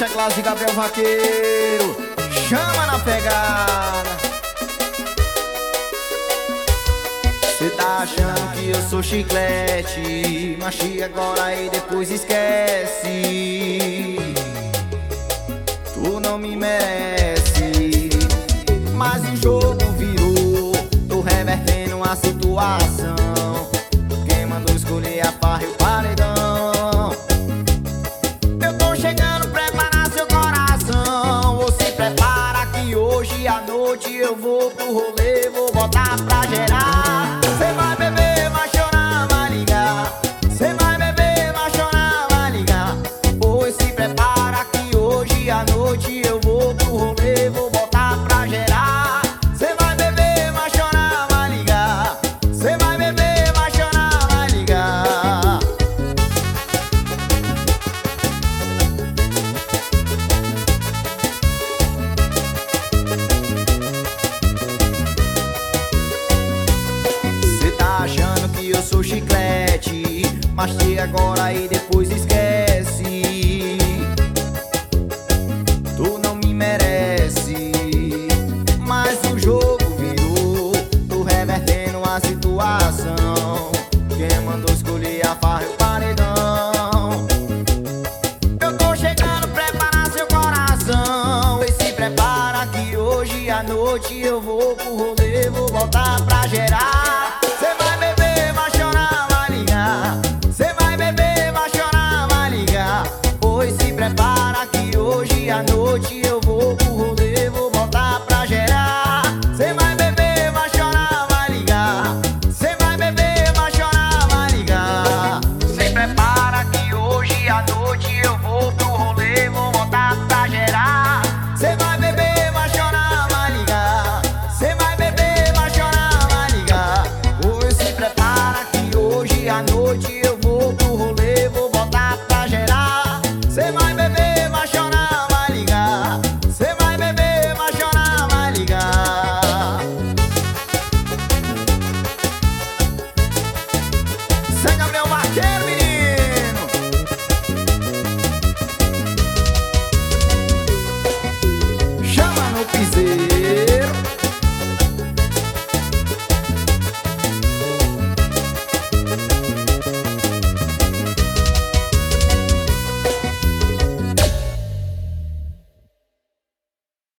teclados de Gabriel Vaqueiro. Chama na pegada. Cê tá achando que eu sou chiclete, machi agora e depois esquece. Tu não me merece, mas o jogo virou. Tô revertendo a situação. Quem mandou escolher a farra e o paredão? Eu tô chegando, prepara seu coração. Ou se prepara que hoje à noite eu vou pro rolê, vou botar pra gerar. Cê vai beber, vai chorar, vai ligar. Cê vai beber, vai chorar, vai ligar. Pois se prepara que hoje à noite eu vou pro rolê, vou botar pra gerar. Cê vai beber, vai chorar, vai ligar. Cê vai beber, vai chorar, vai ligar. Cê tá achando que eu sou chiclete, mastiga agora e depois esquece. Tu não me merece, mas o jogo virou. Tô revertendo a situação. Quem mandou escolher